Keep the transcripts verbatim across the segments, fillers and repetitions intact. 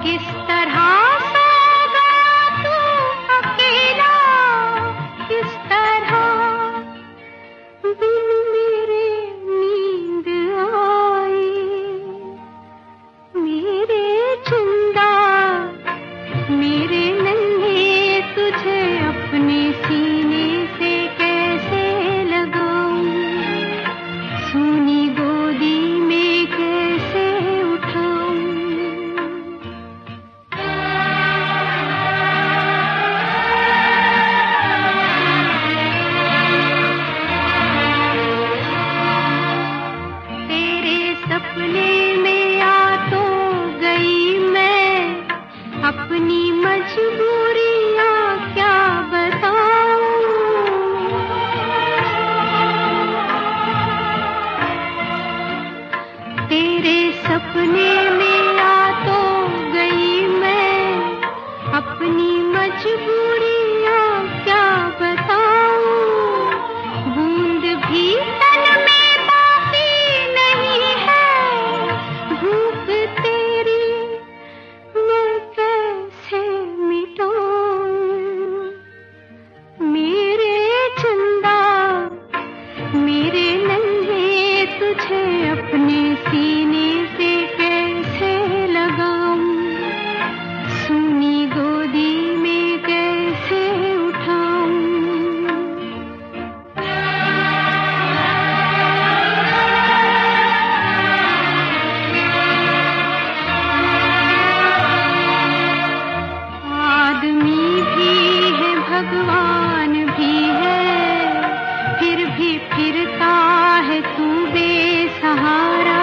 किस तरह सो गया तू अकेला, किस तरह बिन मेरे नींद आई। मेरे चंदा मेरे नन्हे तुझे अपने सीने से कैसे लगाऊं, सोनी गोदी में कैसे उठाऊं। तेरे सपने में आ तो गई मैं, अपनी मजबूरियां क्या बताऊं। तेरे सपने में आ तो गई मैं, अपनी मजबूरियां क्या बताऊं। बूंद भी तन में बाकी नहीं है, भूख तेरी मैं कैसे मिटाऊं। मेरे चंदा मेरे नन्हे तुझे अपने सीने से कैसे लगाऊं, सोनी गोदी में कैसे उठाऊं। आदमी भी है भगवान भी है, फिर भी फिरता है तू बेसहारा।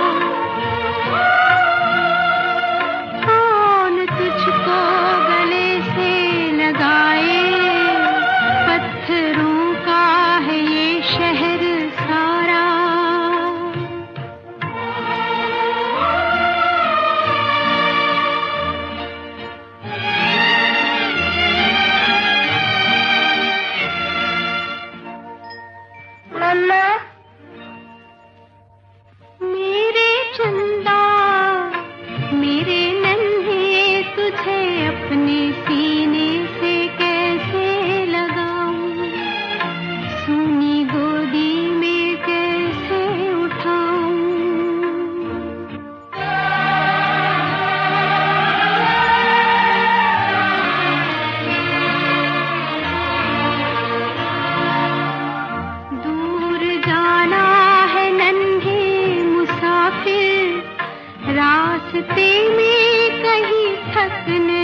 कौन तुझको गले से लगाए, पत्थरों का है ये शहर सारा। मम्मा मेरे चंदा मेरे नन्हे तुझे अपने सीने से कैसे लगाऊं, सोनी गोदी में कैसे उठाऊं। दूर जाना है नन्हे मुसाफिर, रास्ते में कहीं थक न